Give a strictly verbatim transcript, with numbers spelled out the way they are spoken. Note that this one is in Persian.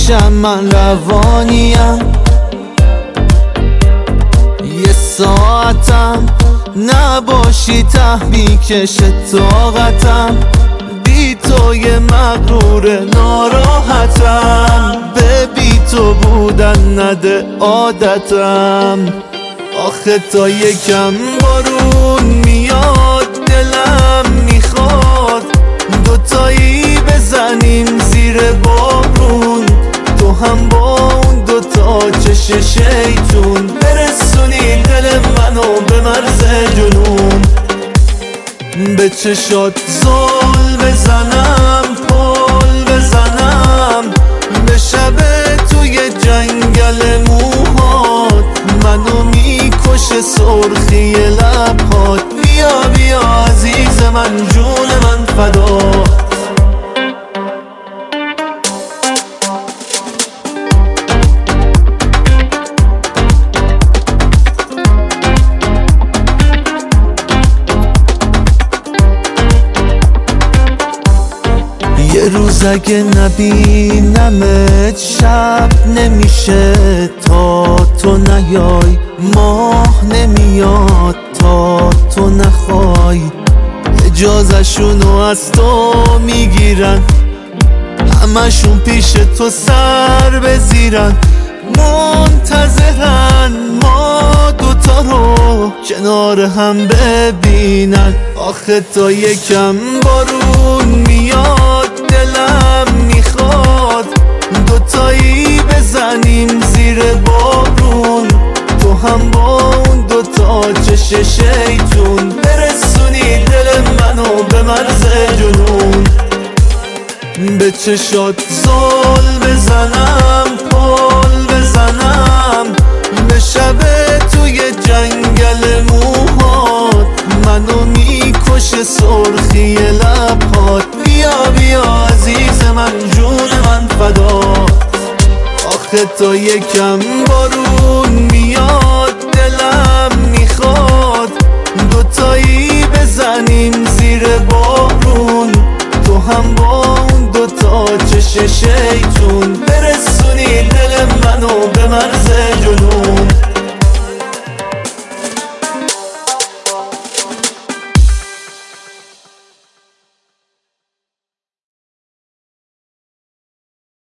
پیشم من روانیم، یه ساعتم نباشی ته میکشه طاقتم، بی تو یه مغرور ناراحتم، به بی تو بودن نده عادتم. آخه تا یکم بارون میاد دلم میخواد دوتایی بزنیم زیر بارون، تو هم با اون دوتا چش شیطون برسونی دل منو به مرز جنون. به چشات زل بزنم پل بزنم، به شب توی جنگل موهات منو میکشه سرخی لبهات. بیا بیا عزیز من جون من فدا. یه روز اگه نبینمت شب نمیشه تا تو نیای، ماه نمیاد تا تو نخوای، اجازه‌شونو از تو میگیرن همشون پیش تو سر بزیرن، منتظرن ما دوتا رو کنار هم ببینن. آخه تا یکم بارون میاد دلم میخواد دوتایی بزنیم زیر بارون، تو هم با اون دوتا چش شیطون برسونی دل منو به مرز جنون. به چشات زل بزنم پل بزنم، به شب توی جنگل موهات منو میکشه سرخی لبهات. بیا بیا عزیز من جون من فدا. آخه تا یکم بارون میاد دلم میخواد دوتایی بزنیم زیر بارون، تو هم با اون دوتا چش شیطون برسونی دل منو به مرز